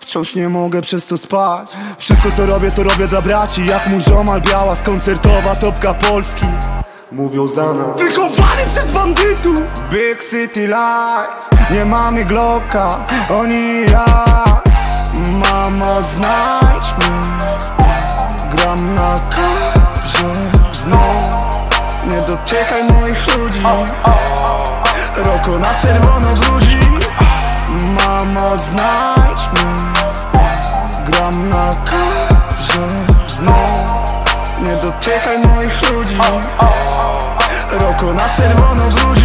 wciąż nie mogę przez to spać. Wszystko co robię to robię dla braci. Jak mój ziomal biała z koncertowa topka Polski. Mówią za nas wychowany przez bandytów. Big City Life. Nie mamy Glocka, oni i ja. Mama znajdź mnie. Gram na karze znów. Nie dotykaj moich ludzi. Roko na czerwono brudzi. Mama znajdź mnie. Gram na karze znów. Nie dotykaj moich ludzi. Roko na czerwono brudzi.